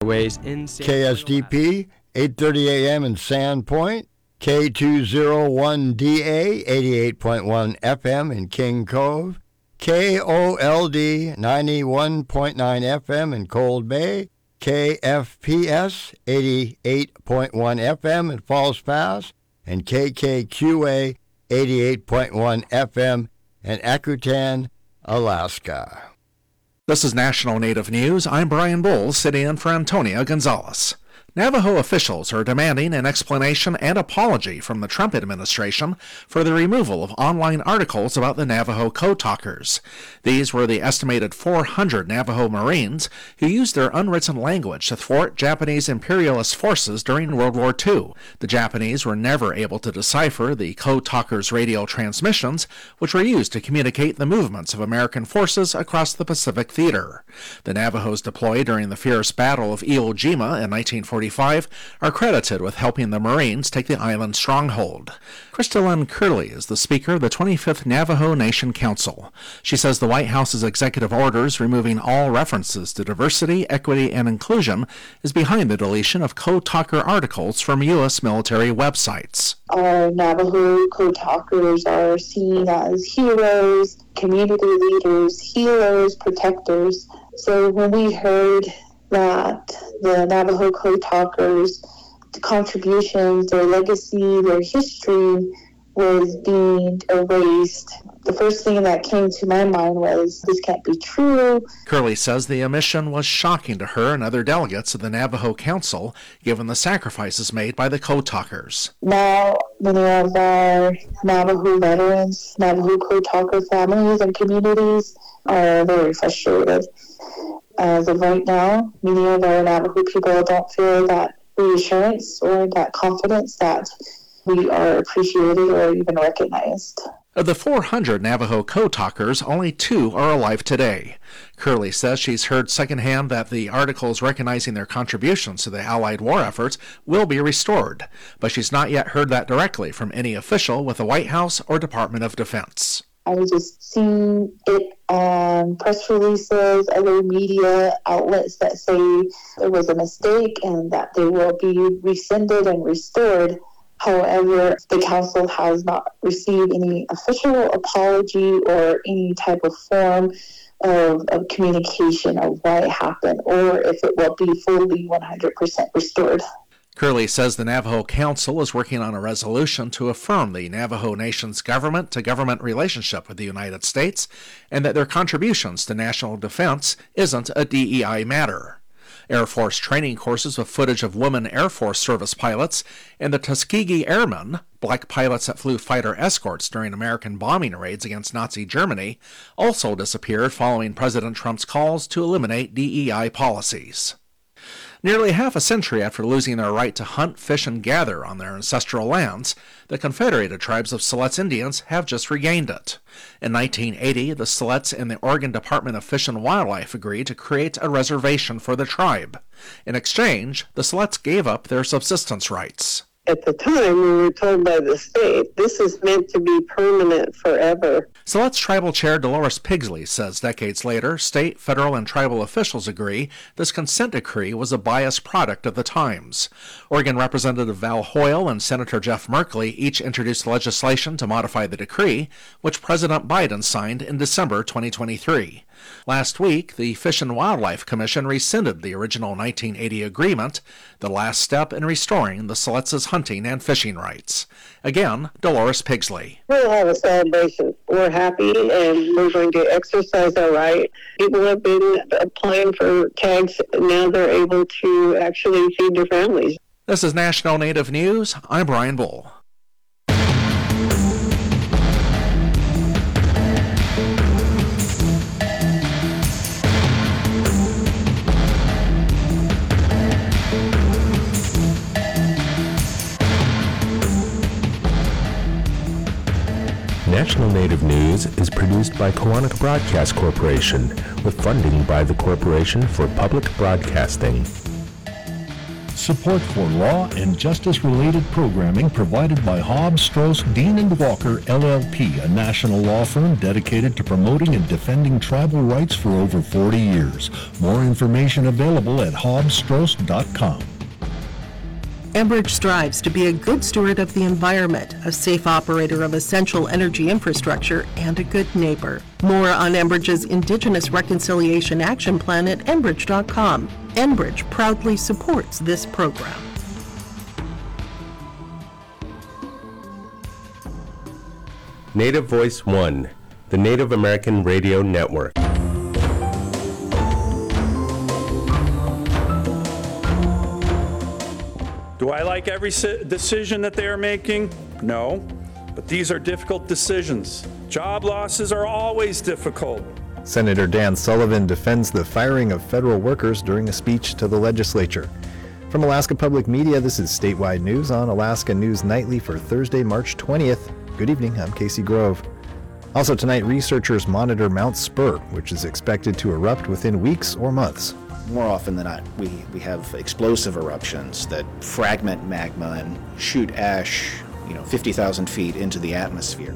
Ways in KSDP, 8:30 a.m. in Sandpoint, K201DA, 88.1 FM in King Cove, KOLD, 91.9 FM in Cold Bay, KFPS, 88.1 FM in Falls Pass, and KKQA, 88.1 FM in Akutan, Alaska. This is National Native News. I'm Brian Bull, sitting in for Antonia Gonzalez. Navajo officials are demanding an explanation and apology from the Trump administration for the removal of online articles about the Navajo Code Talkers. These were the estimated 400 Navajo Marines who used their unwritten language to thwart Japanese imperialist forces during World War II. The Japanese were never able to decipher the Code Talkers' radio transmissions, which were used to communicate the movements of American forces across the Pacific Theater. The Navajos deployed during the fierce Battle of Iwo Jima in 1945 are credited with helping the Marines take the island stronghold. Crystalline Curley is the speaker of the 25th Navajo Nation Council. She says the White House's executive orders removing all references to diversity, equity, and inclusion is behind the deletion of Code Talker articles from U.S. military websites. Our Navajo Code Talkers are seen as heroes, community leaders, healers, protectors. So when we heard that the Navajo Code Talkers, the contributions, their legacy, their history was being erased, the first thing that came to my mind was, this can't be true. Curley says the omission was shocking to her and other delegates of the Navajo Council, given the sacrifices made by the Code Talkers. Now, many of our Navajo veterans, Navajo Code Talker families and communities are very frustrated. As of right now, many of our Navajo people don't feel that reassurance or that confidence that we are appreciated or even recognized. Of the 400 Navajo Code Talkers, only 2 are alive today. Curley says she's heard secondhand that the articles recognizing their contributions to the Allied war efforts will be restored, but she's not yet heard that directly from any official with the White House or Department of Defense. I just see it on press releases, other media outlets that say there was a mistake and that they will be rescinded and restored. However, the council has not received any official apology or any type of form of communication of why it happened or if it will be fully 100% restored. Curley says the Navajo Council is working on a resolution to affirm the Navajo Nation's government-to-government relationship with the United States and that their contributions to national defense isn't a DEI matter. Air Force training courses with footage of women Air Force service pilots and the Tuskegee Airmen, black pilots that flew fighter escorts during American bombing raids against Nazi Germany, also disappeared following President Trump's calls to eliminate DEI policies. Nearly half a century after losing their right to hunt, fish, and gather on their ancestral lands, the Confederated Tribes of Siletz Indians have just regained it. In 1980, the Siletz and the Oregon Department of Fish and Wildlife agreed to create a reservation for the tribe. In exchange, the Siletz gave up their subsistence rights. At the time, we were told by the state, this is meant to be permanent forever. Siletz Tribal Chair Dolores Pigsley says decades later, state, federal, and tribal officials agree this consent decree was a biased product of the times. Oregon Representative Val Hoyle and Senator Jeff Merkley each introduced legislation to modify the decree, which President Biden signed in December 2023. Last week, the Fish and Wildlife Commission rescinded the original 1980 agreement, the last step in restoring the Siletz's hunting and fishing rights. Again, Dolores Pigsley. We'll have a celebration. We're happy and we're going to exercise our right. People have been applying for tags. Now they're able to actually feed their families. This is National Native News. I'm Brian Bull. National Native News is produced by Koahnic Broadcast Corporation with funding by the Corporation for Public Broadcasting. Support for law and justice-related programming provided by Hobbs, Strauss, Dean & Walker, LLP, a national law firm dedicated to promoting and defending tribal rights for over 40 years. More information available at hobbsstrauss.com. Enbridge strives to be a good steward of the environment, a safe operator of essential energy infrastructure, and a good neighbor. More on Enbridge's Indigenous Reconciliation Action Plan at Enbridge.com. Enbridge proudly supports this program. Native Voice One, the Native American Radio Network. Do I like every decision that they are making? No, but these are difficult decisions. Job losses are always difficult. Senator Dan Sullivan defends the firing of federal workers during a speech to the legislature. From Alaska Public Media, this is Statewide News on Alaska News Nightly for Thursday, March 20th. Good evening, I'm Casey Grove. Also tonight, researchers monitor Mount Spur, which is expected to erupt within weeks or months. More often than not, we have explosive eruptions that fragment magma and shoot ash, 50,000 feet into the atmosphere.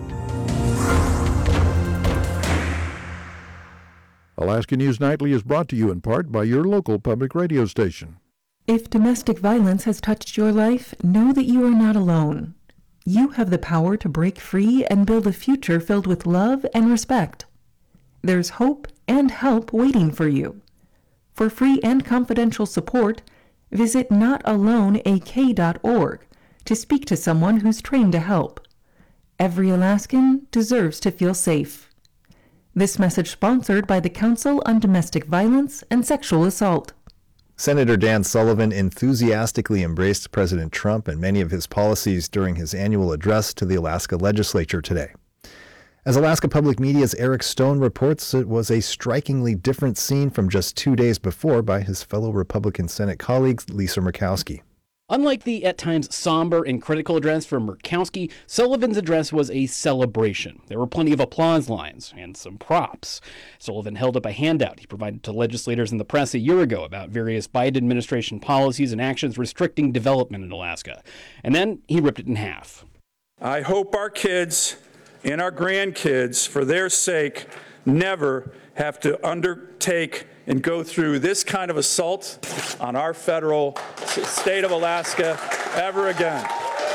Alaska News Nightly is brought to you in part by your local public radio station. If domestic violence has touched your life, know that you are not alone. You have the power to break free and build a future filled with love and respect. There's hope and help waiting for you. For free and confidential support, visit notaloneak.org to speak to someone who's trained to help. Every Alaskan deserves to feel safe. This message sponsored by the Council on Domestic Violence and Sexual Assault. Senator Dan Sullivan enthusiastically embraced President Trump and many of his policies during his annual address to the Alaska legislature today. As Alaska Public Media's Eric Stone reports, it was a strikingly different scene from just 2 days before by his fellow Republican Senate colleague, Lisa Murkowski. Unlike the at times somber and critical address from Murkowski, Sullivan's address was a celebration. There were plenty of applause lines and some props. Sullivan held up a handout he provided to legislators and the press a year ago about various Biden administration policies and actions restricting development in Alaska. And then he ripped it in half. I hope our kids and our grandkids, for their sake, never have to undertake and go through this kind of assault on our federal state of Alaska ever again.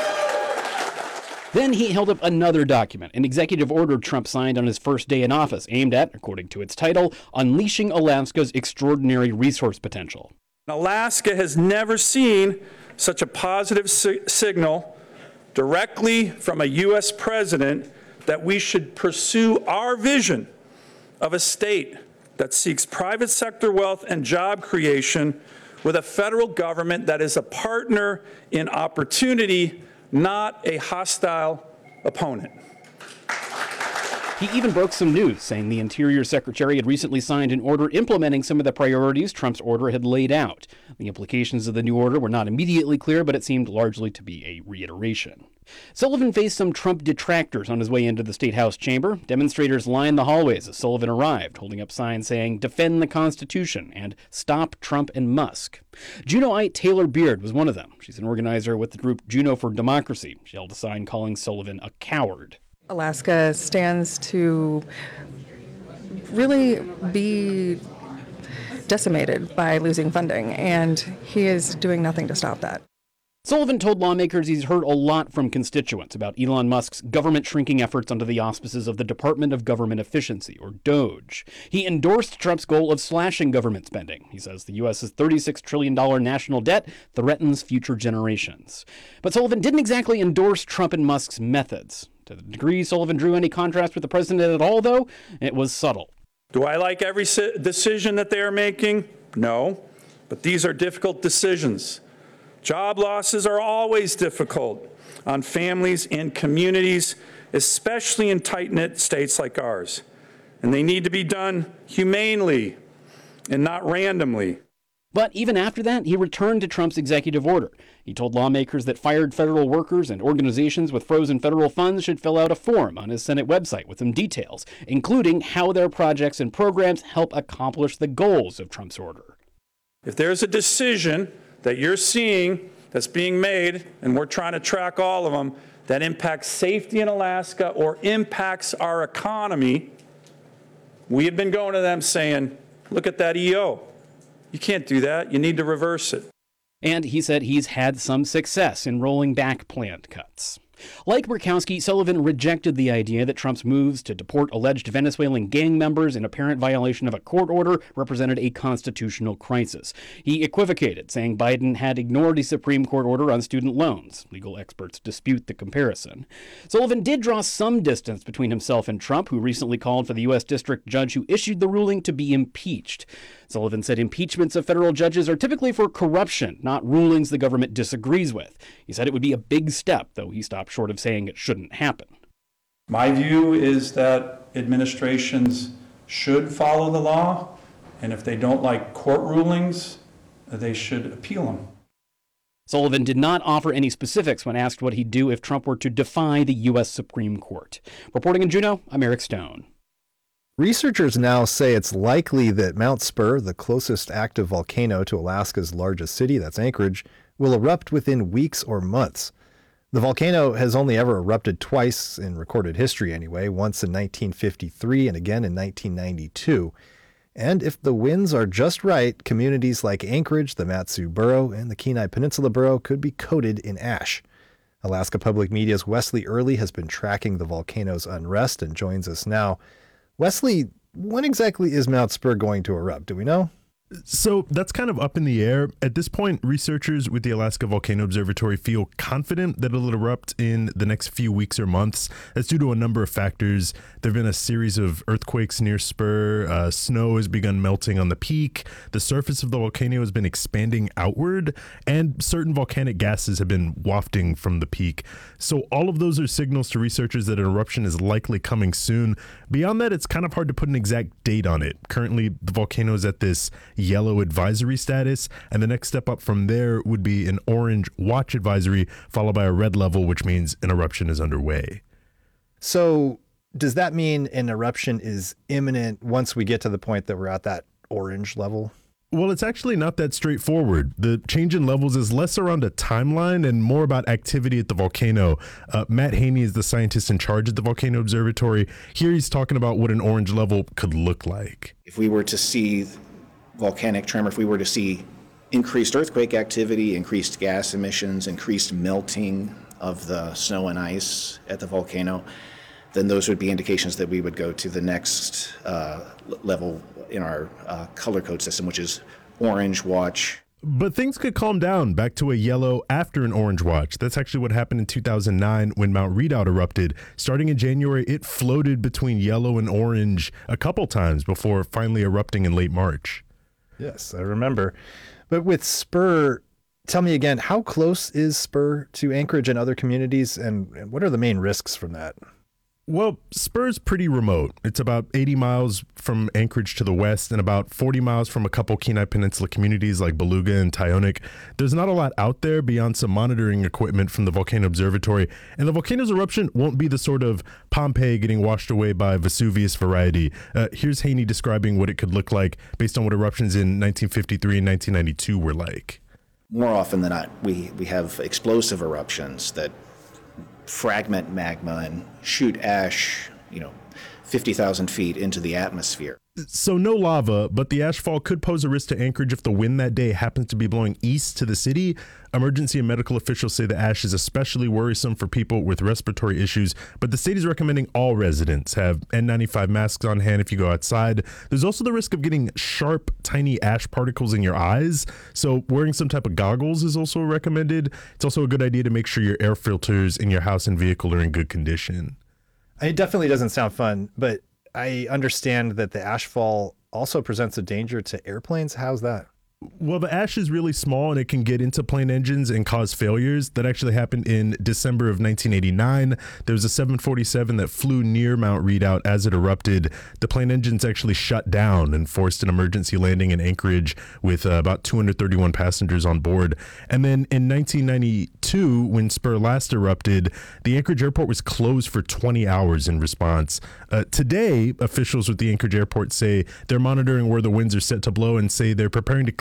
Then he held up another document, an executive order Trump signed on his first day in office, aimed at, according to its title, unleashing Alaska's extraordinary resource potential. Alaska has never seen such a positive signal directly from a U.S. president that we should pursue our vision of a state that seeks private sector wealth and job creation with a federal government that is a partner in opportunity, not a hostile opponent. He even broke some news, saying the Interior Secretary had recently signed an order implementing some of the priorities Trump's order had laid out. The implications of the new order were not immediately clear, but it seemed largely to be a reiteration. Sullivan faced some Trump detractors on his way into the State House chamber. Demonstrators lined the hallways as Sullivan arrived, holding up signs saying, "Defend the Constitution" and "Stop Trump and Musk." Juneauite Taylor Beard was one of them. She's an organizer with the group Juneau for Democracy. She held a sign calling Sullivan a coward. Alaska stands to really be decimated by losing funding, and he is doing nothing to stop that. Sullivan told lawmakers he's heard a lot from constituents about Elon Musk's government shrinking efforts under the auspices of the Department of Government Efficiency, or DOGE. He endorsed Trump's goal of slashing government spending. He says the U.S.'s $36 trillion national debt threatens future generations. But Sullivan didn't exactly endorse Trump and Musk's methods. To the degree Sullivan drew any contrast with the president at all, though, it was subtle. Do I like every decision that they are making? No, but these are difficult decisions. Job losses are always difficult on families and communities, especially in tight-knit states like ours. And they need to be done humanely and not randomly. But even after that, he returned to Trump's executive order. He told lawmakers that fired federal workers and organizations with frozen federal funds should fill out a form on his Senate website with some details, including how their projects and programs help accomplish the goals of Trump's order. If there's a decision that you're seeing that's being made, and we're trying to track all of them, that impacts safety in Alaska or impacts our economy, we have been going to them saying, look at that EO. You can't do that. You need to reverse it. And he said he's had some success in rolling back planned cuts. Like Murkowski, Sullivan rejected the idea that Trump's moves to deport alleged Venezuelan gang members in apparent violation of a court order represented a constitutional crisis. He equivocated, saying Biden had ignored a Supreme Court order on student loans. Legal experts dispute the comparison. Sullivan did draw some distance between himself and Trump, who recently called for the U.S. district judge who issued the ruling to be impeached. Sullivan said impeachments of federal judges are typically for corruption, not rulings the government disagrees with. He said it would be a big step, though he stopped short of saying it shouldn't happen. My view is that administrations should follow the law, and if they don't like court rulings, they should appeal them. Sullivan did not offer any specifics when asked what he'd do if Trump were to defy the U.S. Supreme Court. Reporting in Juneau, I'm Eric Stone. Researchers now say it's likely that Mount Spur, the closest active volcano to Alaska's largest city, that's Anchorage, will erupt within weeks or months. The volcano has only ever erupted twice in recorded history anyway, once in 1953 and again in 1992. And if the winds are just right, communities like Anchorage, the Mat-Su Borough, and the Kenai Peninsula Borough could be coated in ash. Alaska Public Media's Wesley Early has been tracking the volcano's unrest and joins us now. Wesley, when exactly is Mount Spur going to erupt? Do we know? So that's kind of up in the air. At this point, researchers with the Alaska Volcano Observatory feel confident that it'll erupt in the next few weeks or months. That's due to a number of factors. There have been a series of earthquakes near Spur. Snow has begun melting on the peak. The surface of the volcano has been expanding outward, and certain volcanic gases have been wafting from the peak. So all of those are signals to researchers that an eruption is likely coming soon. Beyond that, it's kind of hard to put an exact date on it. Currently, the volcano is at this yellow advisory status, and the next step up from there would be an orange watch advisory, followed by a red level, which means an eruption is underway. So does that mean an eruption is imminent once we get to the point that we're at that orange level? Well, it's actually not that straightforward. The change in levels is less around a timeline and more about activity at the volcano. Matt Haney is the scientist in charge at the Volcano Observatory. Here he's talking about what an orange level could look like. If we were to see volcanic tremor, if we were to see increased earthquake activity, increased gas emissions, increased melting of the snow and ice at the volcano, then those would be indications that we would go to the next level in our color code system, which is orange watch. But things could calm down back to a yellow after an orange watch. That's actually what happened in 2009 when Mount Redoubt erupted. Starting in January, it floated between yellow and orange a couple times before finally erupting in late March. Yes, I remember. But with Spur, tell me again, how close is Spur to Anchorage and other communities, and what are the main risks from that? Well, Spur's pretty remote. It's about 80 miles from Anchorage to the west and about 40 miles from a couple Kenai Peninsula communities like Beluga and Tyonek. There's not a lot out there beyond some monitoring equipment from the Volcano Observatory, and the volcano's eruption won't be the sort of Pompeii getting washed away by Vesuvius variety. Here's Haney describing what it could look like based on what eruptions in 1953 and 1992 were like. More often than not, we have explosive eruptions that fragment magma and shoot ash, 50,000 feet into the atmosphere. So no lava, but the ashfall could pose a risk to Anchorage if the wind that day happens to be blowing east to the city. Emergency and medical officials say the ash is especially worrisome for people with respiratory issues, but the state is recommending all residents have N95 masks on hand if you go outside. There's also the risk of getting sharp, tiny ash particles in your eyes, so wearing some type of goggles is also recommended. It's also a good idea to make sure your air filters in your house and vehicle are in good condition. It definitely doesn't sound fun, but I understand that the ashfall also presents a danger to airplanes. How's that? Well, the ash is really small and it can get into plane engines and cause failures. That actually happened in December of 1989. There was a 747 that flew near Mount Redoubt as it erupted. The plane engines actually shut down and forced an emergency landing in Anchorage with about 231 passengers on board. And then in 1992, when Spur last erupted, the Anchorage airport was closed for 20 hours in response. Today, officials with the Anchorage airport say they're monitoring where the winds are set to blow and say they're preparing to clear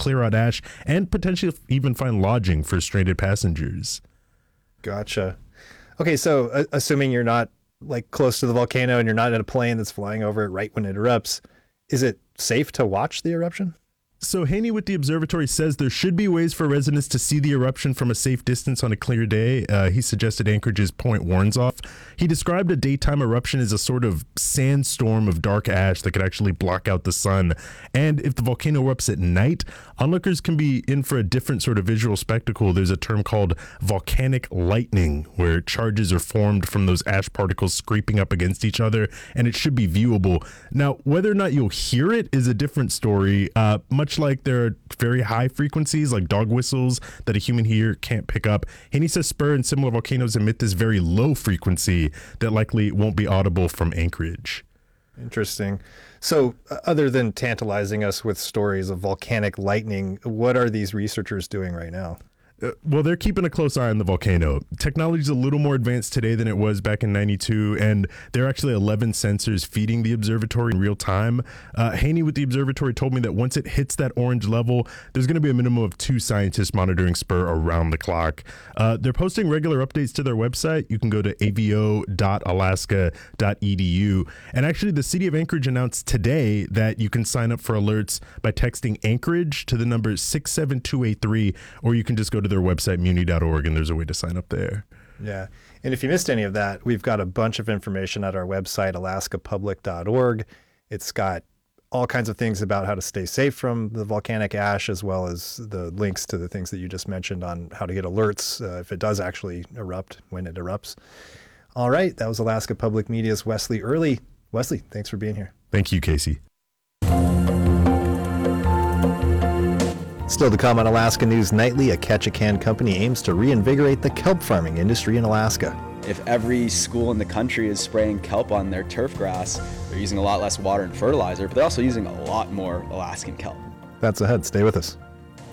clear out ash and potentially even find lodging for stranded passengers. Gotcha. Okay, so assuming you're not like close to the volcano and you're not in a plane that's flying over it right when it erupts, is it safe to watch the eruption? So Haney with the observatory says there should be ways for residents to see the eruption from a safe distance on a clear day. He suggested Anchorage's Point Warrenzoff. He described a daytime eruption as a sort of sandstorm of dark ash that could actually block out the sun. And if the volcano erupts at night, onlookers can be in for a different sort of visual spectacle. There's a term called volcanic lightning, where charges are formed from those ash particles scraping up against each other, and it should be viewable. Now, whether or not you'll hear it is a different story. Much like there are very high frequencies like dog whistles that a human ear can't pick up, Haney says Spur and similar volcanoes emit this very low frequency that likely won't be audible from Anchorage. Interesting. So other than tantalizing us with stories of volcanic lightning, what are these researchers doing right now? Well, they're keeping a close eye on the volcano. Technology is a little more advanced today than it was back in '92, and there are actually 11 sensors feeding the observatory in real time. Haney with the observatory told me that once it hits that orange level, there's going to be a minimum of 2 scientists monitoring Spur around the clock. They're posting regular updates to their website. You can go to avo.alaska.edu. And actually, the city of Anchorage announced today that you can sign up for alerts by texting Anchorage to the number 67283, or you can just go to their website, muni.org, and there's a way to sign up there. Yeah. And if you missed any of that, we've got a bunch of information at our website, alaskapublic.org. It's got all kinds of things about how to stay safe from the volcanic ash, as well as the links to the things that you just mentioned on how to get alerts if it does actually erupt, when it erupts. All right. That was Alaska Public Media's Wesley Early. Wesley, thanks for being here. Thank you, Casey. Still to come on Alaska News Nightly, a Ketchikan company aims to reinvigorate the kelp farming industry in Alaska. If every school in the country is spraying kelp on their turf grass, they're using a lot less water and fertilizer, but they're also using a lot more Alaskan kelp. That's ahead. Stay with us.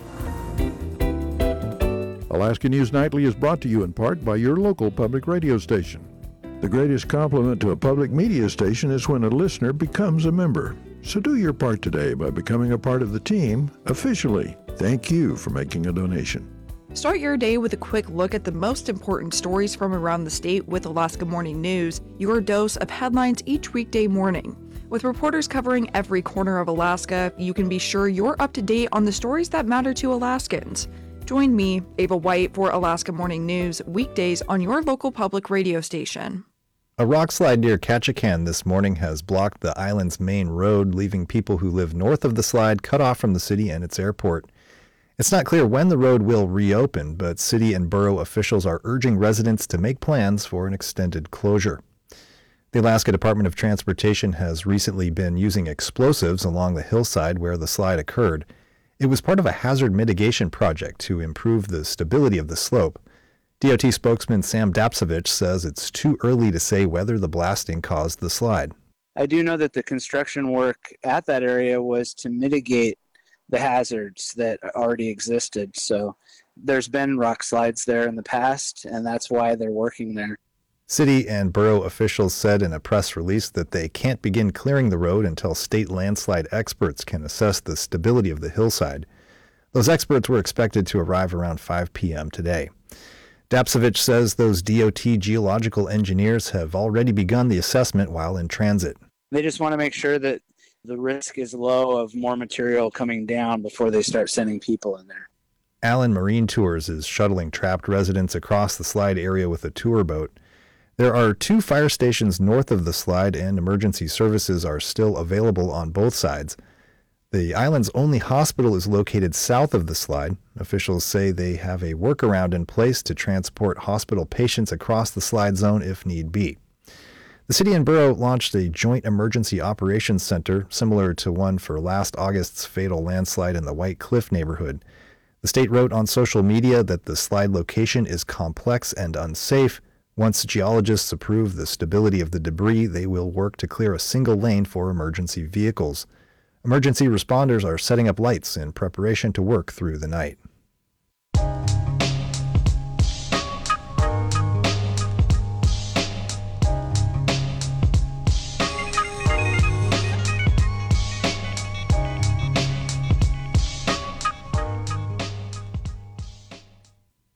Alaska News Nightly is brought to you in part by your local public radio station. The greatest compliment to a public media station is when a listener becomes a member. So do your part today by becoming a part of the team officially. Thank you for making a donation. Start your day with a quick look at the most important stories from around the state with Alaska Morning News, your dose of headlines each weekday morning. With reporters covering every corner of Alaska, you can be sure you're up to date on the stories that matter to Alaskans. Join me, Ava White, for Alaska Morning News, weekdays on your local public radio station. A rock slide near Ketchikan this morning has blocked the island's main road, leaving people who live north of the slide cut off from the city and its airport. It's not clear when the road will reopen, but city and borough officials are urging residents to make plans for an extended closure. The Alaska Department of Transportation has recently been using explosives along the hillside where the slide occurred. It was part of a hazard mitigation project to improve the stability of the slope. DOT spokesman Sam Dapsovich says it's too early to say whether the blasting caused the slide. I do know that the construction work at that area was to mitigate the hazards that already existed. So there's been rock slides there in the past, and that's why they're working there. City and borough officials said in a press release that they can't begin clearing the road until state landslide experts can assess the stability of the hillside. Those experts were expected to arrive around 5 p.m. today. Dapsovich says those DOT geological engineers have already begun the assessment while in transit. They just want to make sure that the risk is low of more material coming down before they start sending people in there. Allen Marine Tours is shuttling trapped residents across the slide area with a tour boat. There are 2 fire stations north of the slide, and emergency services are still available on both sides. The island's only hospital is located south of the slide. Officials say they have a workaround in place to transport hospital patients across the slide zone if need be. The city and borough launched a joint emergency operations center similar to one for last August's fatal landslide in the White Cliff neighborhood. The state wrote on social media that the slide location is complex and unsafe. Once geologists approve the stability of the debris, they will work to clear a single lane for emergency vehicles. Emergency responders are setting up lights in preparation to work through the night.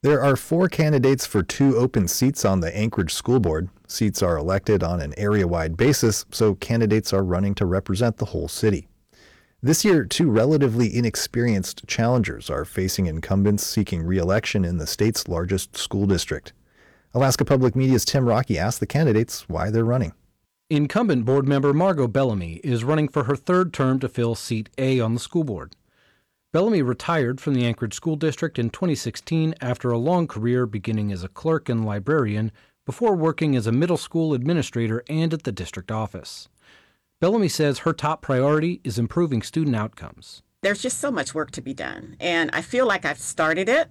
There are 4 candidates for 2 open seats on the Anchorage School Board. Seats are elected on an area-wide basis, so candidates are running to represent the whole city. This year, 2 relatively inexperienced challengers are facing incumbents seeking re-election in the state's largest school district. Alaska Public Media's Tim Rocky asked the candidates why they're running. Incumbent board member Margot Bellamy is running for her 3rd term to fill Seat A on the school board. Bellamy retired from the Anchorage School District in 2016 after a long career beginning as a clerk and librarian before working as a middle school administrator and at the district office. Bellamy says her top priority is improving student outcomes. There's just so much work to be done, and I feel like I've started it.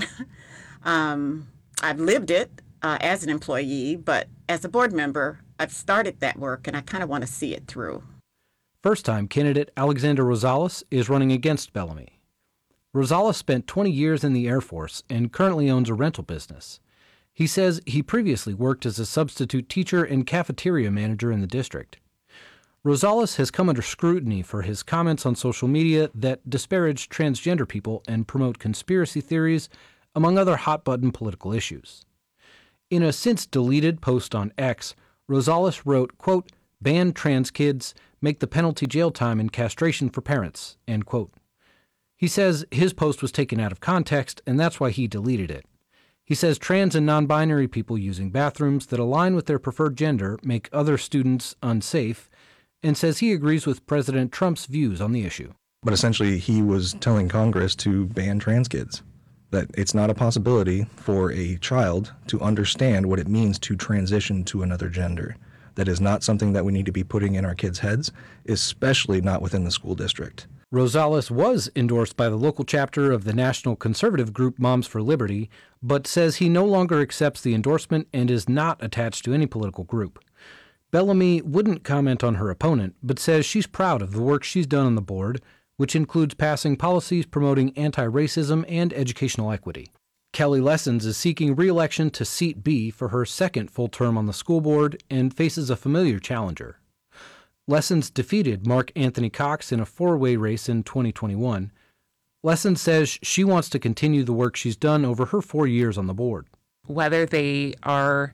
I've lived it as an employee, but as a board member, I've started that work, and I kind of want to see it through. First-time candidate Alexander Rosales is running against Bellamy. Rosales spent 20 years in the Air Force and currently owns a rental business. He says he previously worked as a substitute teacher and cafeteria manager in the district. Rosales has come under scrutiny for his comments on social media that disparage transgender people and promote conspiracy theories, among other hot-button political issues. In a since-deleted post on X, Rosales wrote, quote, "Ban trans kids, make the penalty jail time and castration for parents," end quote. He says his post was taken out of context, and that's why he deleted it. He says trans and non-binary people using bathrooms that align with their preferred gender make other students unsafe, and says he agrees with President Trump's views on the issue. But essentially, he was telling Congress to ban trans kids, that it's not a possibility for a child to understand what it means to transition to another gender. That is not something that we need to be putting in our kids' heads, especially not within the school district. Rosales was endorsed by the local chapter of the national conservative group Moms for Liberty, but says he no longer accepts the endorsement and is not attached to any political group. Bellamy wouldn't comment on her opponent, but says she's proud of the work she's done on the board, which includes passing policies promoting anti-racism and educational equity. Kelly Lessons is seeking re-election to Seat B for her 2nd full term on the school board and faces a familiar challenger. Lessons defeated Mark Anthony Cox in a 4-way race in 2021. Lessons says she wants to continue the work she's done over her 4 years on the board. Whether they are,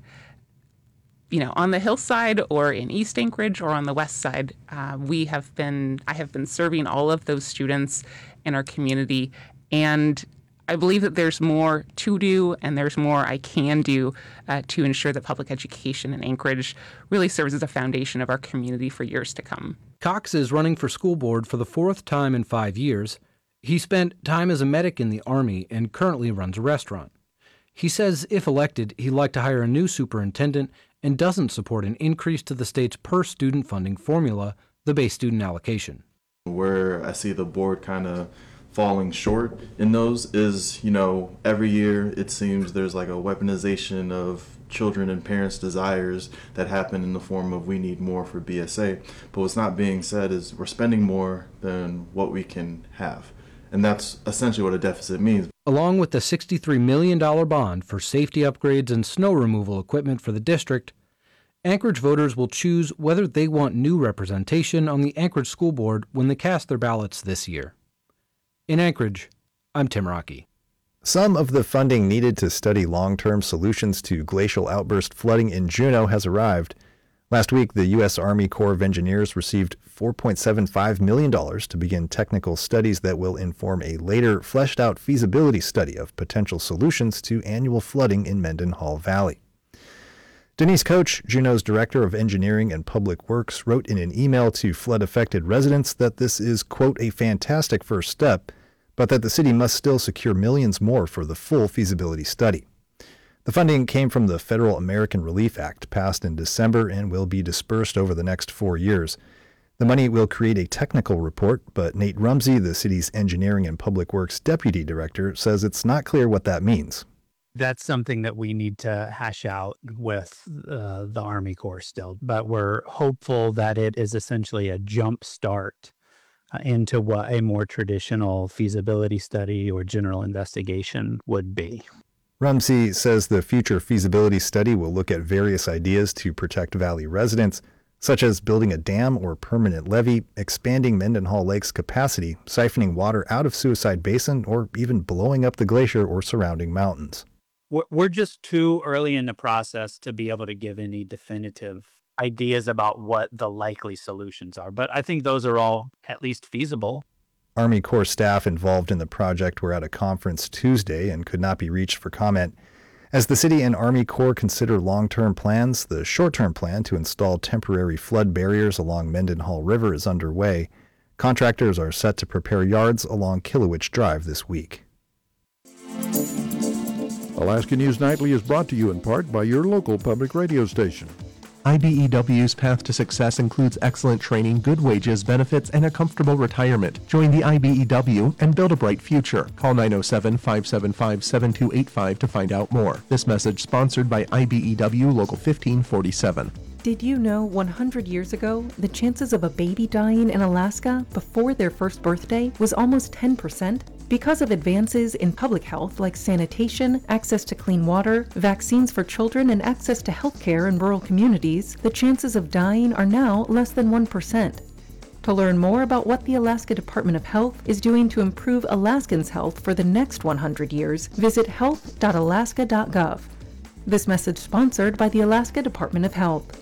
on the hillside or in East Anchorage or on the west side, I have been serving all of those students in our community, and I believe that there's more to do and there's more I can do to ensure that public education in Anchorage really serves as a foundation of our community for years to come. Cox is running for school board for the 4th time in 5 years. He spent time as a medic in the Army and currently runs a restaurant. He says if elected, he'd like to hire a new superintendent and doesn't support an increase to the state's per-student funding formula, the base student allocation. Where I see the board kind of falling short in those is, every year it seems there's like a weaponization of children and parents' desires that happen in the form of we need more for BSA. But what's not being said is we're spending more than what we can have. And that's essentially what a deficit means. Along with the $63 million bond for safety upgrades and snow removal equipment for the district, Anchorage voters will choose whether they want new representation on the Anchorage School Board when they cast their ballots this year. In Anchorage, I'm Tim Rocky. Some of the funding needed to study long-term solutions to glacial outburst flooding in Juneau has arrived. Last week, the U.S. Army Corps of Engineers received $4.75 million to begin technical studies that will inform a later, fleshed-out feasibility study of potential solutions to annual flooding in Mendenhall Valley. Denise Koch, Juneau's Director of Engineering and Public Works, wrote in an email to flood-affected residents that this is, quote, a fantastic first step, but that the city must still secure millions more for the full feasibility study. The funding came from the Federal American Relief Act, passed in December, and will be dispersed over the next 4 years. The money will create a technical report, but Nate Rumsey, the city's Engineering and Public Works Deputy Director, says it's not clear what that means. That's something that we need to hash out with the Army Corps still, but we're hopeful that it is essentially a jump start into what a more traditional feasibility study or general investigation would be. Rumsey says the future feasibility study will look at various ideas to protect Valley residents, such as building a dam or permanent levee, expanding Mendenhall Lake's capacity, siphoning water out of Suicide Basin, or even blowing up the glacier or surrounding mountains. We're just too early in the process to be able to give any definitive ideas about what the likely solutions are, but I think those are all at least feasible. Army Corps staff involved in the project were at a conference Tuesday and could not be reached for comment. As the city and Army Corps consider long-term plans, the short-term plan to install temporary flood barriers along Mendenhall River is underway. Contractors are set to prepare yards along Killowitch Drive this week. Alaska News Nightly is brought to you in part by your local public radio station. IBEW's path to success includes excellent training, good wages, benefits, and a comfortable retirement. Join the IBEW and build a bright future. Call 907-575-7285 to find out more. This message sponsored by IBEW Local 1547. Did you know 100 years ago, the chances of a baby dying in Alaska before their first birthday was almost 10%? Because of advances in public health like sanitation, access to clean water, vaccines for children, and access to health care in rural communities, the chances of dying are now less than 1%. To learn more about what the Alaska Department of Health is doing to improve Alaskans' health for the next 100 years, visit health.alaska.gov. This message sponsored by the Alaska Department of Health.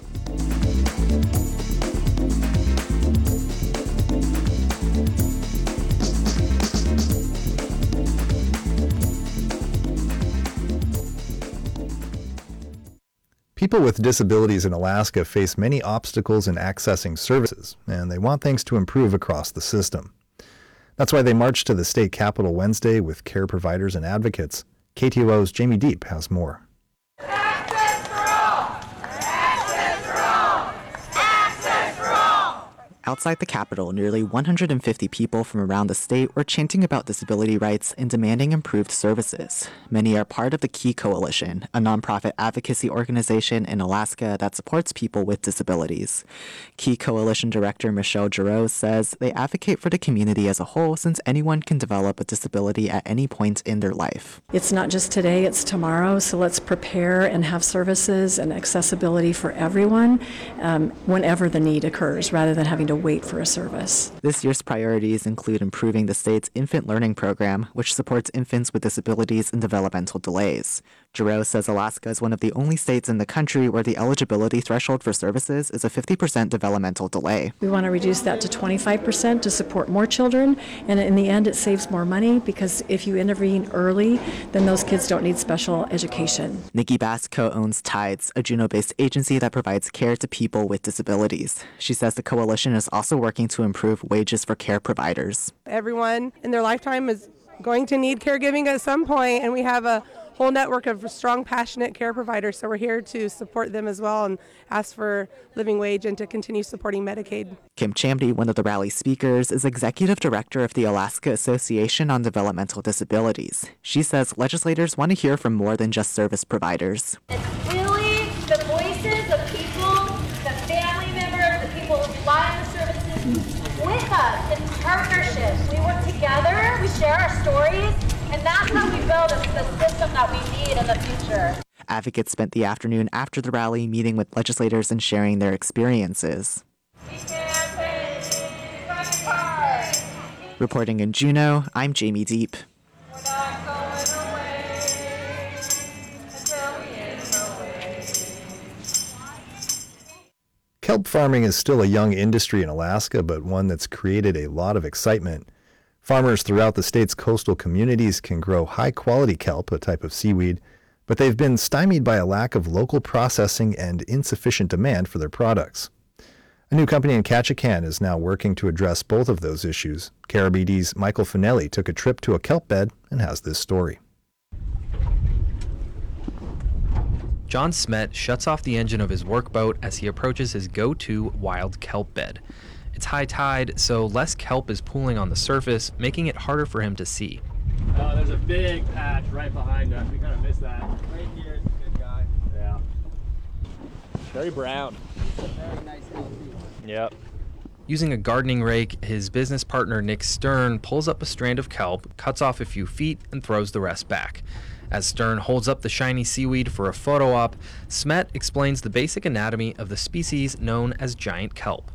People with disabilities in Alaska face many obstacles in accessing services, and they want things to improve across the system. That's why they marched to the state capitol Wednesday with care providers and advocates. KTOO's Jamie Deep has more. Outside the Capitol, nearly 150 people from around the state were chanting about disability rights and demanding improved services. Many are part of the Key Coalition, a nonprofit advocacy organization in Alaska that supports people with disabilities. Key Coalition Director Michelle Giroux says they advocate for the community as a whole since anyone can develop a disability at any point in their life. It's not just today, it's tomorrow, so let's prepare and have services and accessibility for everyone whenever the need occurs, rather than having to wait for a service. This year's priorities include improving the state's infant learning program, which supports infants with disabilities and developmental delays. Giroux says Alaska is one of the only states in the country where the eligibility threshold for services is a 50% developmental delay. We want to reduce that to 25% to support more children, and in the end it saves more money because if you intervene early, then those kids don't need special education. Nikki Bass co-owns Tides, a Juneau-based agency that provides care to people with disabilities. She says the coalition is also working to improve wages for care providers. Everyone in their lifetime is going to need caregiving at some point, and we have a whole network of strong, passionate care providers, so we're here to support them as well and ask for living wage and to continue supporting Medicaid. Kim Chamdy, one of the rally speakers, is executive director of the Alaska Association on Developmental Disabilities. She says legislators want to hear from more than just service providers. It's really the voices of people, the family members, the people who rely on the services with us in partnership. We work together, we share our stories, and that's how we build the system that we need in the future. Advocates spent the afternoon after the rally meeting with legislators and sharing their experiences. Reporting in Juneau, I'm Jamie Deep. Kelp farming is still a young industry in Alaska, but one that's created a lot of excitement. Farmers throughout the state's coastal communities can grow high-quality kelp, a type of seaweed, but they've been stymied by a lack of local processing and insufficient demand for their products. A new company in Ketchikan is now working to address both of those issues. KRBD's Michael Finelli took a trip to a kelp bed and has this story. John Smet shuts off the engine of his workboat as he approaches his go-to wild kelp bed. It's high tide, so less kelp is pooling on the surface, making it harder for him to see. Oh, there's a big patch right behind us. We kind of missed that. Right here, it's a good guy. Yeah. Very brown. It's a very nice healthy one. Yep. Using a gardening rake, his business partner Nick Stern pulls up a strand of kelp, cuts off a few feet, and throws the rest back. As Stern holds up the shiny seaweed for a photo op, Smet explains the basic anatomy of the species known as giant kelp.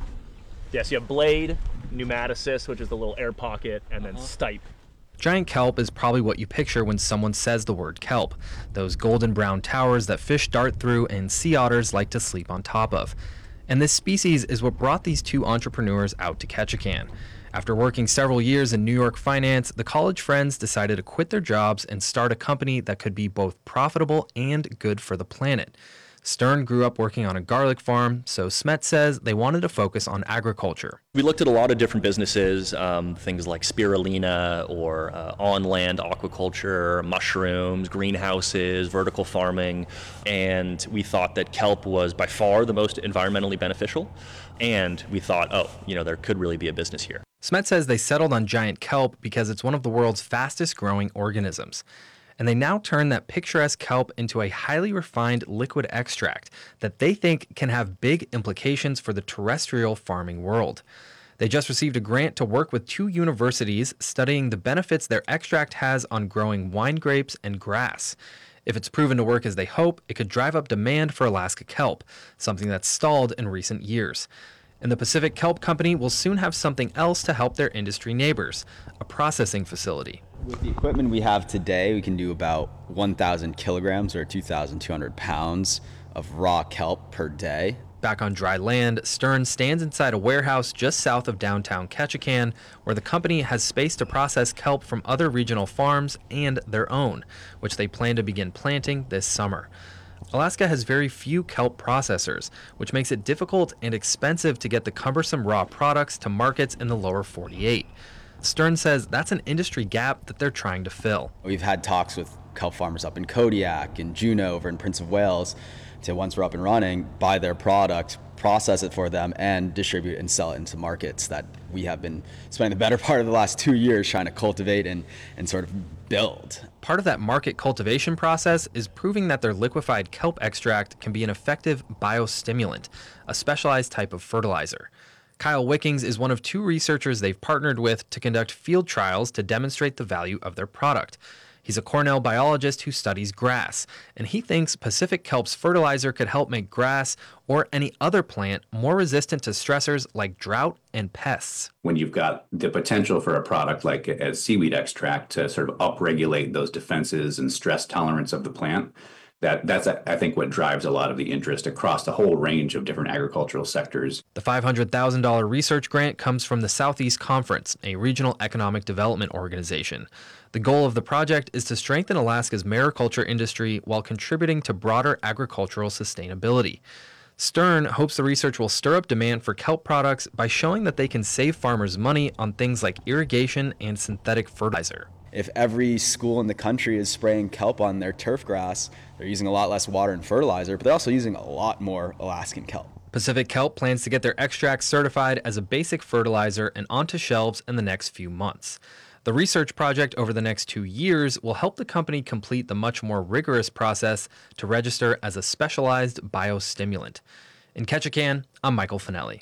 Yes, you have blade, pneumatocyst, which is the little air pocket, and then stipe. Giant kelp is probably what you picture when someone says the word kelp, those golden brown towers that fish dart through and sea otters like to sleep on top of. And this species is what brought these two entrepreneurs out to Ketchikan. After working several years in New York finance, the college friends decided to quit their jobs and start a company that could be both profitable and good for the planet. Stern grew up working on a garlic farm, so Smet says they wanted to focus on agriculture. We looked at a lot of different businesses, things like spirulina or on-land aquaculture, mushrooms, greenhouses, vertical farming, and we thought that kelp was by far the most environmentally beneficial, and we thought, there could really be a business here. Smet says they settled on giant kelp because it's one of the world's fastest growing organisms. And they now turn that picturesque kelp into a highly refined liquid extract that they think can have big implications for the terrestrial farming world. They just received a grant to work with 2 universities studying the benefits their extract has on growing wine grapes and grass. If it's proven to work as they hope, it could drive up demand for Alaska kelp, something that's stalled in recent years. And the Pacific Kelp Company will soon have something else to help their industry neighbors, a processing facility. With the equipment we have today, we can do about 1,000 kilograms or 2,200 pounds of raw kelp per day. Back on dry land, Stern stands inside a warehouse just south of downtown Ketchikan, where the company has space to process kelp from other regional farms and their own, which they plan to begin planting this summer. Alaska has very few kelp processors, which makes it difficult and expensive to get the cumbersome raw products to markets in the lower 48. Stern says that's an industry gap that they're trying to fill. We've had talks with kelp farmers up in Kodiak and Juneau over in Prince of Wales to, once we're up and running, buy their product, process it for them, and distribute and sell it into markets that we have been spending the better part of the last 2 years trying to cultivate and sort of build. Part of that market cultivation process is proving that their liquefied kelp extract can be an effective biostimulant, a specialized type of fertilizer. Kyle Wickings is one of 2 researchers they've partnered with to conduct field trials to demonstrate the value of their product. He's a Cornell biologist who studies grass, and he thinks Pacific Kelp's fertilizer could help make grass or any other plant more resistant to stressors like drought and pests. When you've got the potential for a product like a seaweed extract to sort of upregulate those defenses and stress tolerance of the plant, that's, I think, what drives a lot of the interest across the whole range of different agricultural sectors. The $500,000 research grant comes from the Southeast Conference, a regional economic development organization. The goal of the project is to strengthen Alaska's mariculture industry while contributing to broader agricultural sustainability. Stern hopes the research will stir up demand for kelp products by showing that they can save farmers money on things like irrigation and synthetic fertilizer. If every school in the country is spraying kelp on their turf grass, they're using a lot less water and fertilizer, but they're also using a lot more Alaskan kelp. Pacific Kelp plans to get their extract certified as a basic fertilizer and onto shelves in the next few months. The research project over the next 2 years will help the company complete the much more rigorous process to register as a specialized biostimulant. In Ketchikan, I'm Michael Finelli.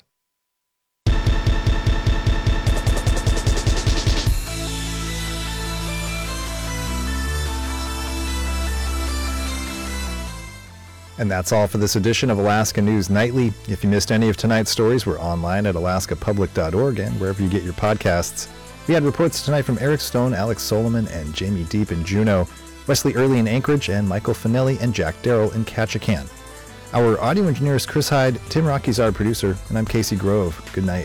And that's all for this edition of Alaska News Nightly. If you missed any of tonight's stories, we're online at alaskapublic.org and wherever you get your podcasts. We had reports tonight from Eric Stone, Alex Solomon, and Jamie Deep in Juneau, Wesley Early in Anchorage, and Michael Finelli and Jack Darrell in Ketchikan. Our audio engineer is Chris Hyde, Tim Rocky's our producer, and I'm Casey Grove. Good night.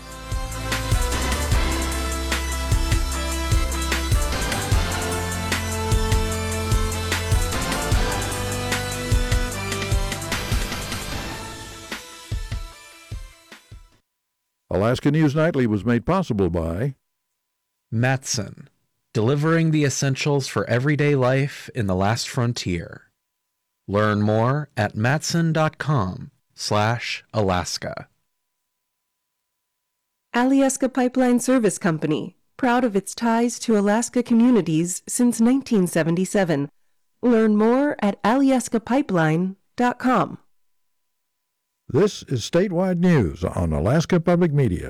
Alaska News Nightly was made possible by Matson, delivering the essentials for everyday life in the last frontier. Learn more at matson.com/Alaska. Alyeska Pipeline Service Company, proud of its ties to Alaska communities since 1977. Learn more at alyeskapipeline.com. This is Statewide News on Alaska Public Media.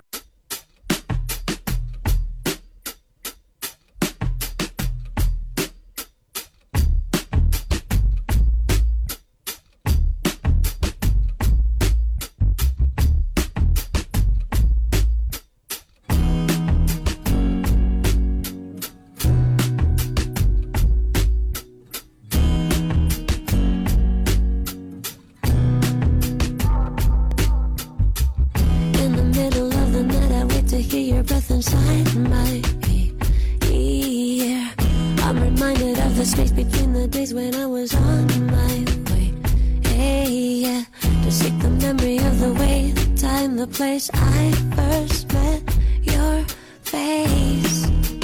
between the days when I was on my way. Hey, yeah, to seek the memory of the way, the time, the place I first met your face.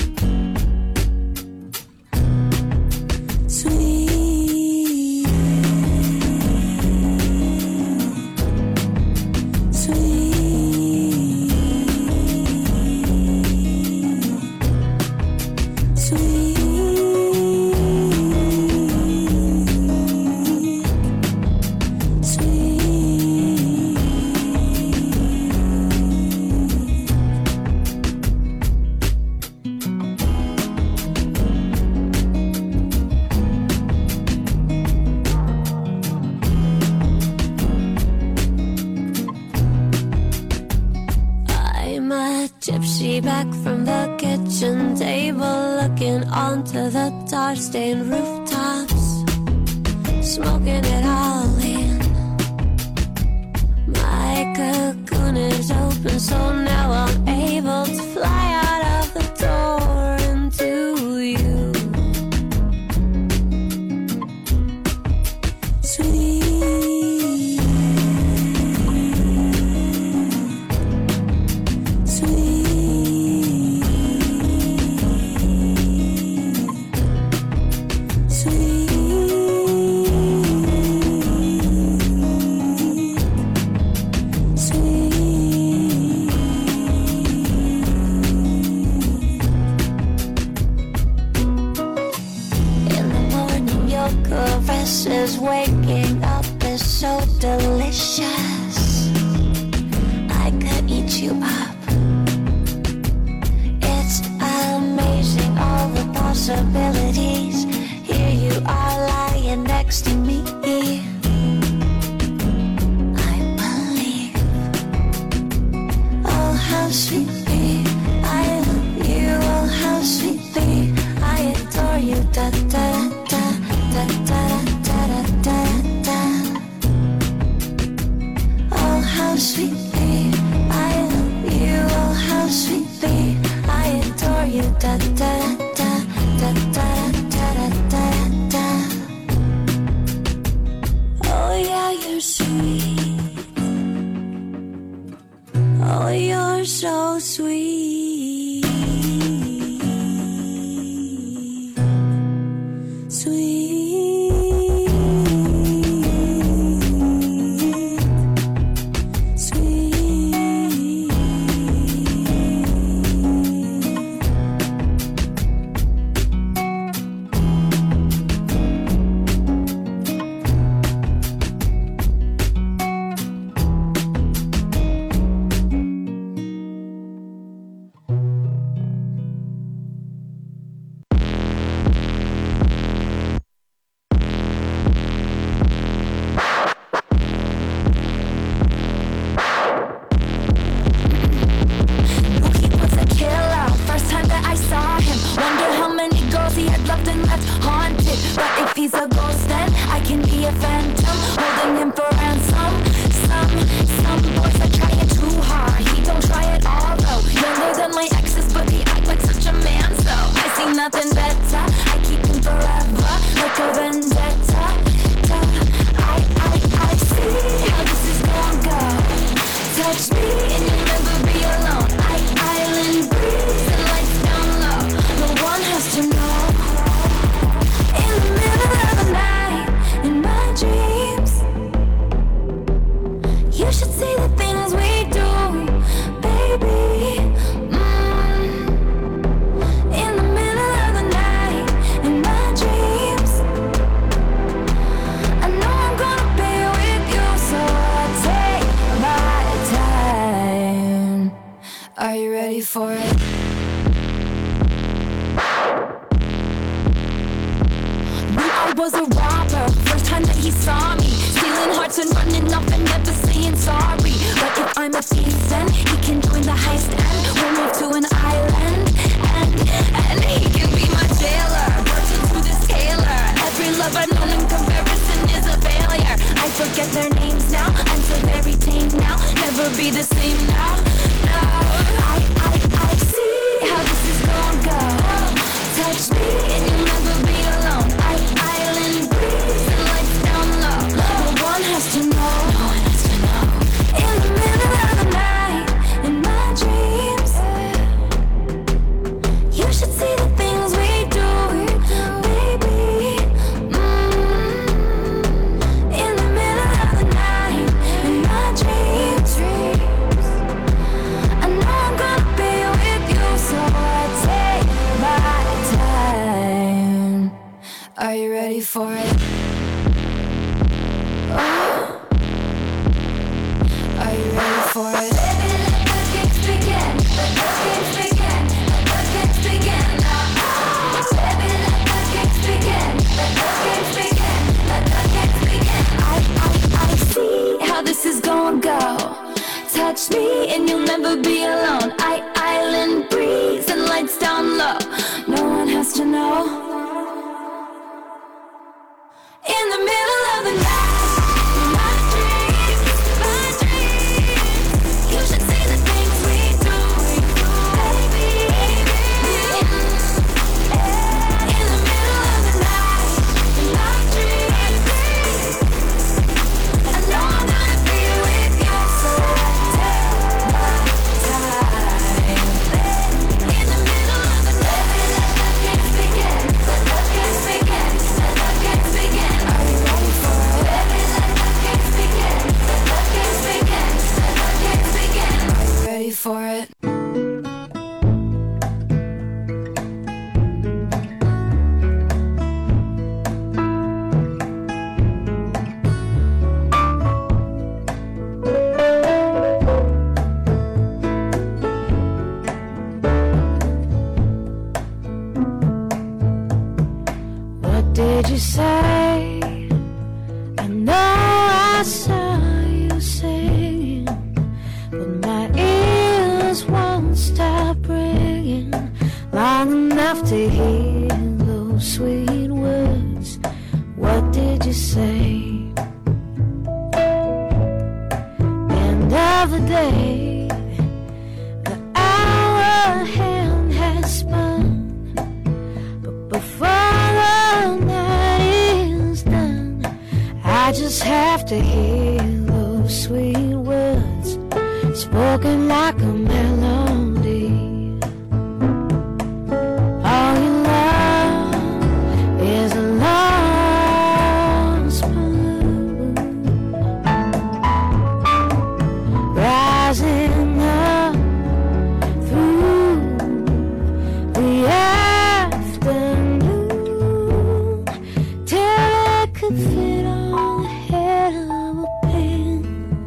Sweet. Back from the kitchen table, looking onto the tar-stained rooftops, smoking it all in. My cocoon is open, so now I'm able to fly out of the door into you. Sweet. Caresses, waking up is so delicious. I could eat you up. It's amazing all the possibilities. Here you are lying next to me. I believe. Oh, how sweetly I love you. Oh, how sweetly I adore you. Da da da. Da, da, da, da, da, da. Oh, how sweetly I love you. Oh, how sweetly I adore you. Da, da, da, da, da, da, da, da. Oh, yeah, you're sweet. Oh, you're so sweet. Sweet. He's a ghost and I can be a phantom, holding him for ransom. Some boys are trying too hard. He don't try at all though. Younger than my exes, but he act like such a man. So I see nothing better. I keep him forever, like a vendetta. I see how this is gonna go. Touch me and you'll never be alone. Island breeze and lights down low. No one has to know. In the middle of the night, in my dreams, you should see the things we do, baby. In the middle of the night, in my dreams, I know I'm gonna be with you, so I take my time. Are you ready for it? I was a robber, first time that he saw me, stealing hearts and running off and never saying sorry. But if I'm a thief, then he can join the heist and we'll move to an island. And he can be my jailer, working through the scalar. Every love I've known in comparison is a failure. I forget their names now, I'm so very tame now. Never be the same now. No, I see how this is gonna go. Touch me and you'll never be alone. Are you ready for it? Oh. Are you ready for it? Baby, let the games begin. Let the games begin. Let the games begin. Oh. Baby, let the games begin. Let the games begin. Let the games begin. I see how this is gonna go. Touch me and you'll never be alone. Island breeze and lights down low. No one has to know. In the middle of the night, my dreams, you should see the things we do, baby. In the middle of the night, my dreams, I know I'm gonna be with you, so I take my time. In the middle of the night, let the games begin, let the games begin, let the games begin. Ready for it? What did you say? I know I saw you singing, but my ears won't stop ringing long enough to hear those sweet words. What did you say? End of the day, the hour hand has spun, but before the night is done, I just have to hear those sweet words spoken like a melody. All you love is a lost balloon rising up through the afternoon till it could fit on the head of a pin.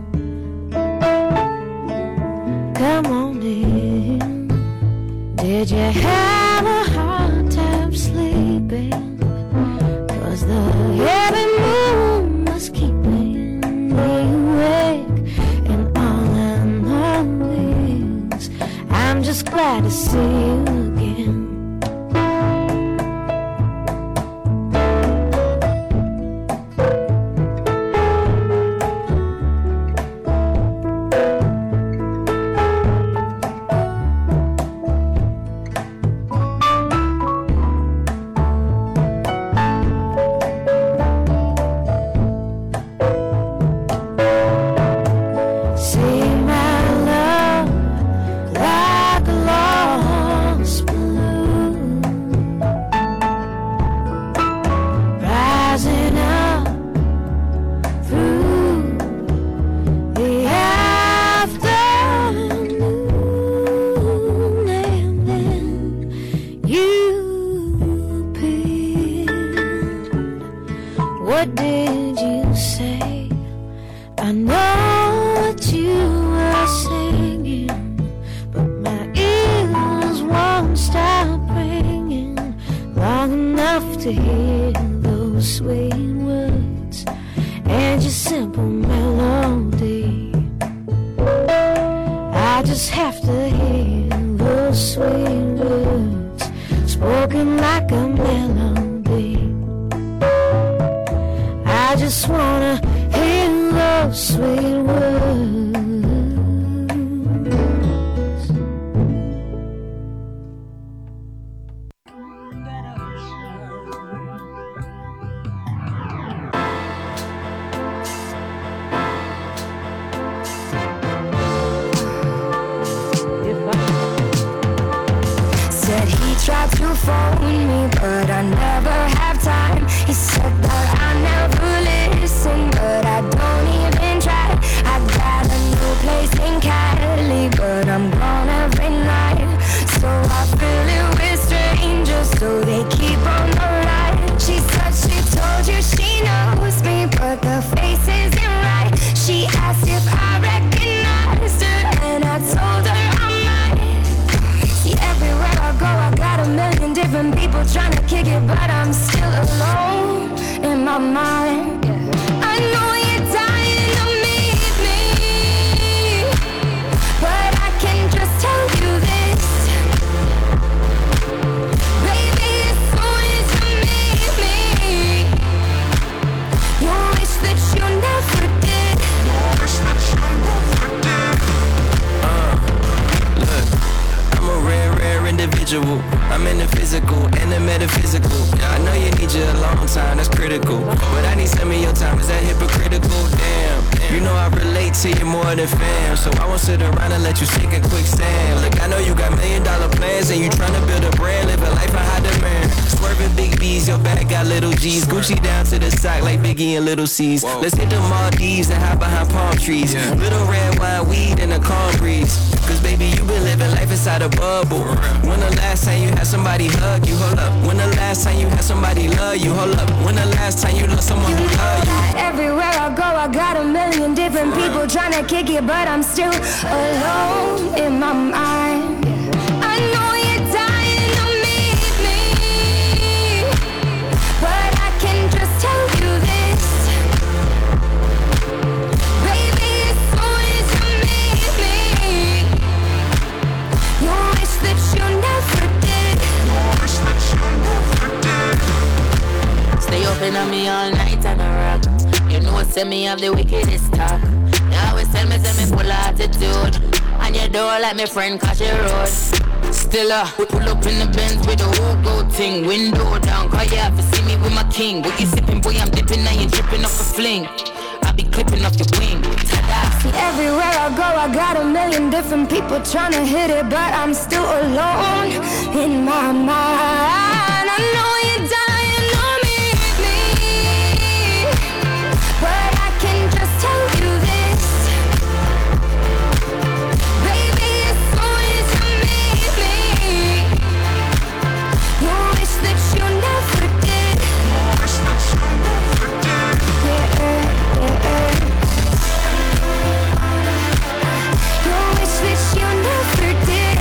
Come on in. Did you have a hard time sleeping? 'Cause the heavy moon was keeping me awake, and all I know is I'm just glad to see you again. See my love like a lost balloon rising up through the afternoon, and then you appeared. What did you say? I know what you were singing, but my ears won't stop ringing long enough to hear those sweet words and your simple melody. I just have to hear those sweet words spoken like a melody. I just wanna hear those sweet words. Said he tried to phone me, but I never have time. He said that I never listen, but I don't even try. I got a new place in Cali, but I'm gone every night. So I fill it with strangers, so they keep on the line. She said my mind. I know you're dying to meet me, but I can just tell you this, baby, as soon as you meet me, you wish that you never did. Look, I'm a rare individual. I'm in the physical and the metaphysical. Yeah, I know you need you a long time, that's critical. But I need some of your time, is that hypocritical? Damn, you know I relate to you more than fam. So I won't sit around and let you sink in quicksand. Look, I know you got $1 million plans and you tryna build a brand, live a life of high demand. Swerving big B's, your bag got little G's. Gucci down to the sock like Biggie and Little C's. Let's hit the Maldives and hide behind palm trees. Little red wine, weed, and a calm breeze. Cause baby, you been living life inside a bubble. When the last time you had somebody hug you? Hold up. When the last time you had somebody love you? Hold up. When the last time you loved someone who loved you? Everywhere I go, I got 1,000,000 different people trying to kick it, but I'm still alone in my mind. I know you're dying to meet me, but I can just tell you this, baby, as soon as you meet me, you wish that you never did. Stay open on me all night and a rock. You know, send me have the wickedest talk. You always tell me full of attitude. And you don't like my friend cause she road. Still pull up in the Benz with the whole gold thing. Window down, cause you have to see me with my king. What you sipping, boy, I'm dipping and you dripping off a fling. I be clipping off your wing. Ta-da. See, everywhere I go, I got 1,000,000 different people trying to hit it, but I'm still alone in my mind. I know you're dying to meet me, but I can just tell you this, baby, as soon as you meet me, you wish that you never did. You wish that you never did.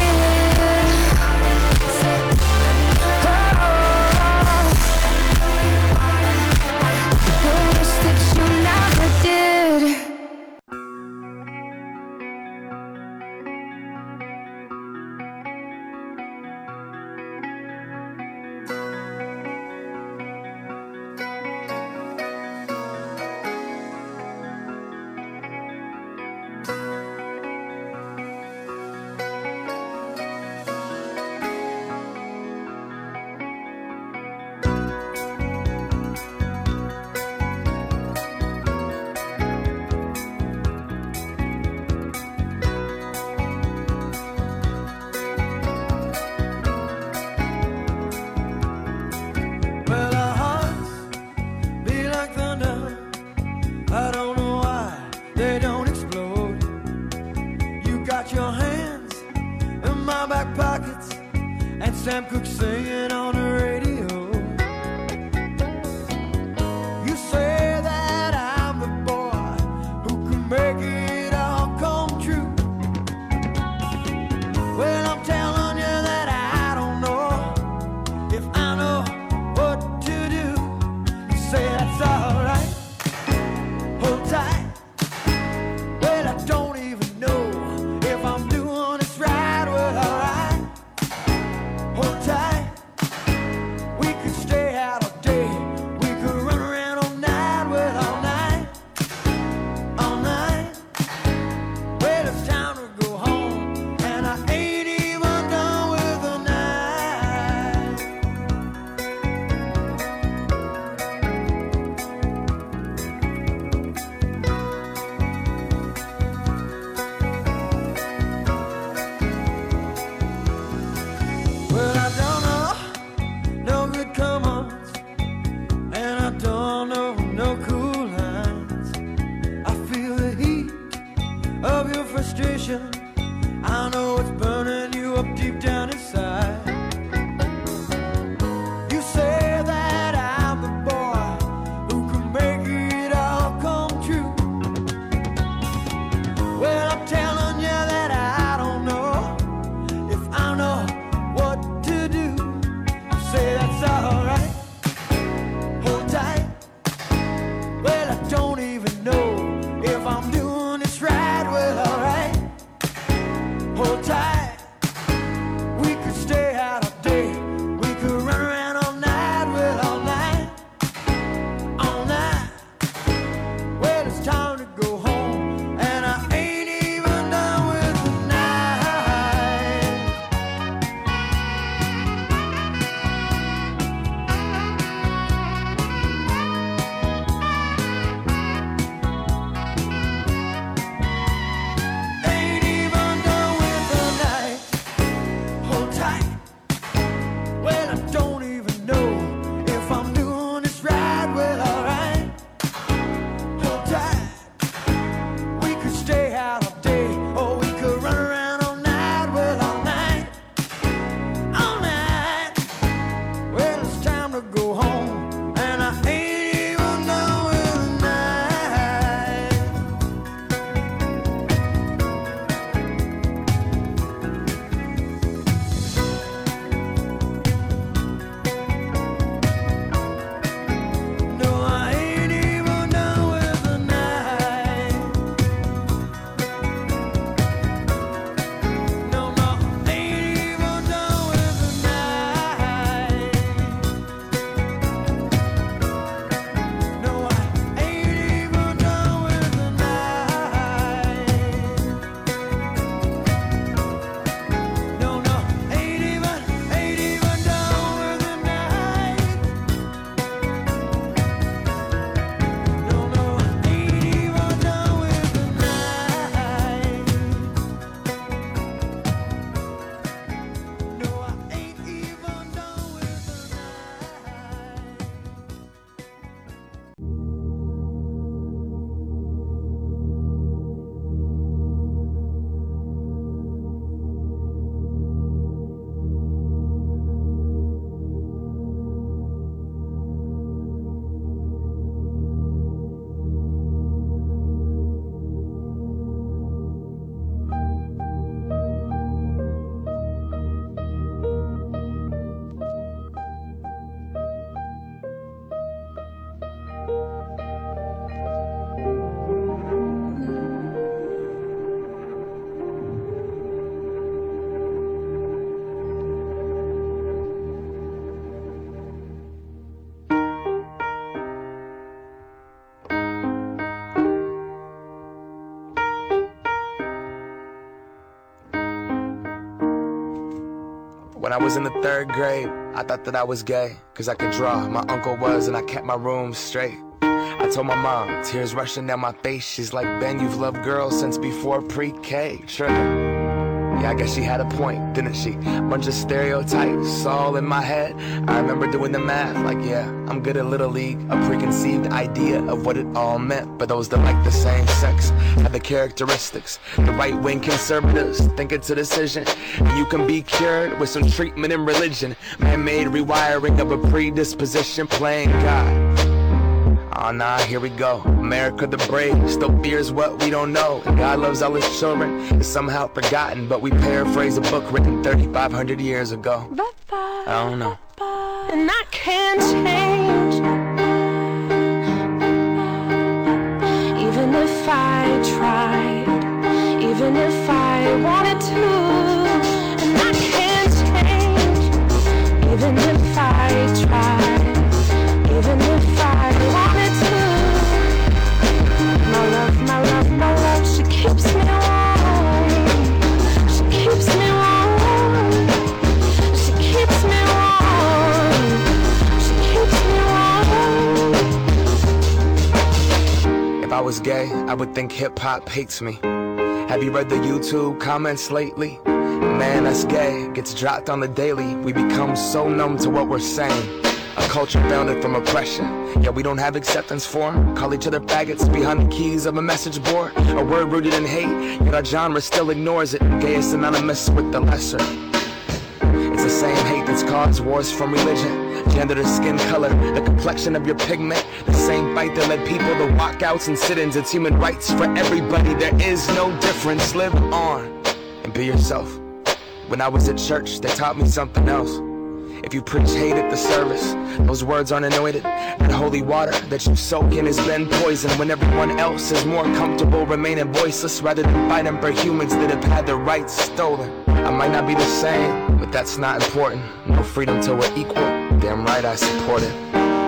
You wish that you never did. Well, our hearts beat like thunder. I don't know why they don't explode. You got your hands in my back pockets, and Sam Cooke singing on the radio. You say that I'm the boy who can make it all come true. Well, I'm telling you that I don't know if I know what to do. You say that's alright, hold tight. Well, I don't even know if I'm doing this right. Well, alright, hold tight. We could stay out all day, we could run around all night. Well, all night, all night. Well, it's time to go home, and I ain't even done with the night. Well, I don't know no good come-ons, and I don't know no cool lines. I feel the heat of your frustration. I know it's burning you up deep down inside. You say that I'm the boy who can make it all come true. Well, I'm telling you that I don't know if I know what to do. You say that's alright, hold tight. When I was in the 3rd grade, I thought that I was gay, cause I could draw. My uncle was, and I kept my room straight. I told my mom, tears rushing down my face. She's like, Ben, you've loved girls since before pre-K. Trigger. Yeah, I guess she had a point, didn't she? Bunch of stereotypes all in my head. I remember doing the math, like, yeah, I'm good at Little League. A preconceived idea of what it all meant. But those that like the same sex have the characteristics. The right-wing conservatives think it's a decision. You can be cured with some treatment in religion. Man-made rewiring of a predisposition, playing God. Oh nah, here we go. America the brave still fears what we don't know. And God loves all his children. It's somehow forgotten, but we paraphrase a book written 3,500 years ago. I don't know. And I can't change, even if I tried, even if I wanted to. And I can't change, even if I tried, even if I wanted to. My love, she keeps me warm. She keeps me warm. She keeps me warm. She keeps me warm. If I was gay, I would think hip-hop hates me. Have you read the YouTube comments lately? Man, that's gay, gets dropped on the daily. We become so numb to what we're saying. A culture founded from oppression. Yeah, we don't have acceptance for 'em. Call each other faggots behind the keys of a message board. A word rooted in hate, yet our genre still ignores it. Gay is synonymous with the lesser. It's the same hate that's caused wars from religion, gender to skin color, the complexion of your pigment. The same fight that led people to walkouts and sit-ins. It's human rights for everybody. There is no difference. Live on and be yourself. When I was at church, they taught me something else. If you preach hate at the service, those words aren't anointed. That holy water that you soak in has been poisoned. When everyone else is more comfortable remaining voiceless rather than fighting for humans that have had their rights stolen. I might not be the same, but that's not important. No freedom till we're equal. Damn right I support it.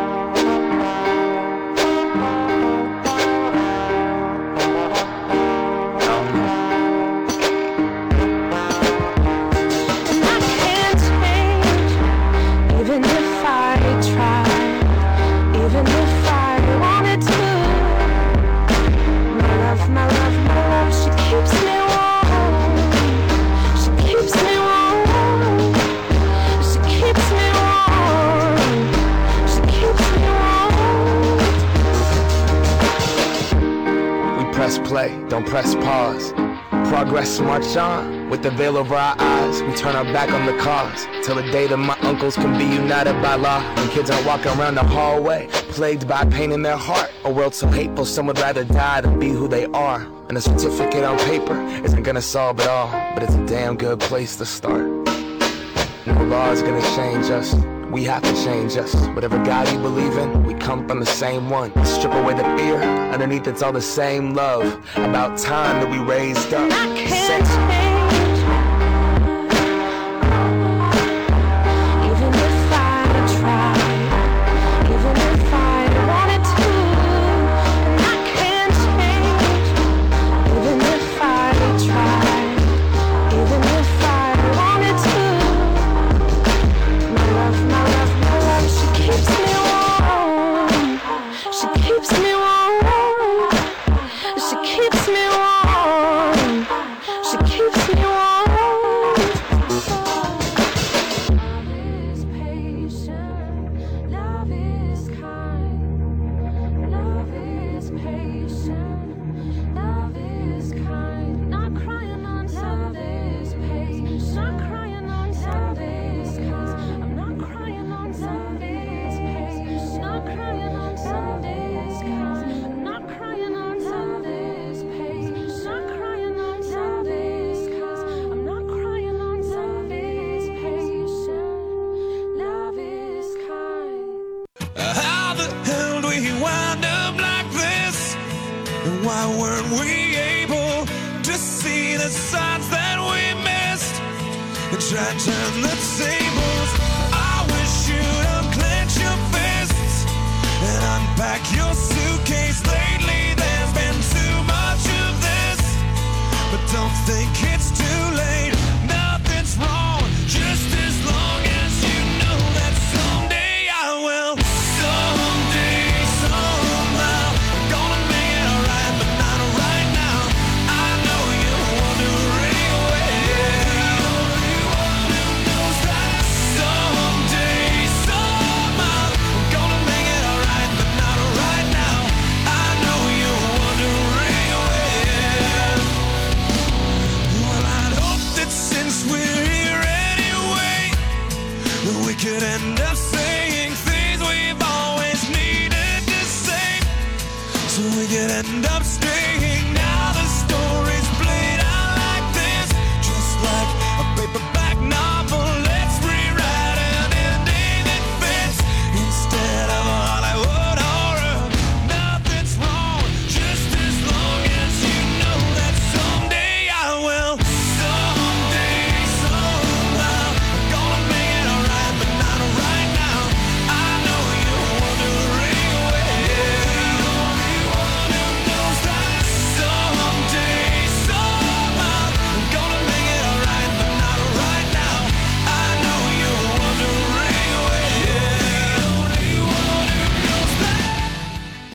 Play, don't press pause. Progress march on. With the veil over our eyes, we turn our back on the cause. Till the day that my uncles can be united by law. When kids aren't walking around the hallway, plagued by pain in their heart. A world so hateful, some would rather die than be who they are. And a certificate on paper isn't gonna solve it all, but it's a damn good place to start. No law is gonna change us. We have to change us. Whatever God you believe in, we come from the same one. Strip away the fear, underneath it's all the same love. About time that we raised up. I can't change, even if I tried, even if I wanted to. And I can't change, even if I tried, even if I wanted to. My love, she keeps me warm. She keeps me warm. She keeps me warm. She keeps me warm. Love is patient. Love is kind. Love is patient. Love is kind. Not crying on Sundays. Patient. Not crying on Sundays. I'm not crying on Sundays. Patient. Not crying on Sundays. I'm not crying on Sundays. Patient. Not crying on Sundays. I'm not crying on Sundays. Patient. Love is kind. How the hell do we wind up like this? And why weren't we able to see the signs that we missed? And try to turn the tables. I wish you'd unclench your fists and unpack your suitcase. Lately there's been too much of this, but don't think it's too late. Nothing's wrong, just as long and upstairs.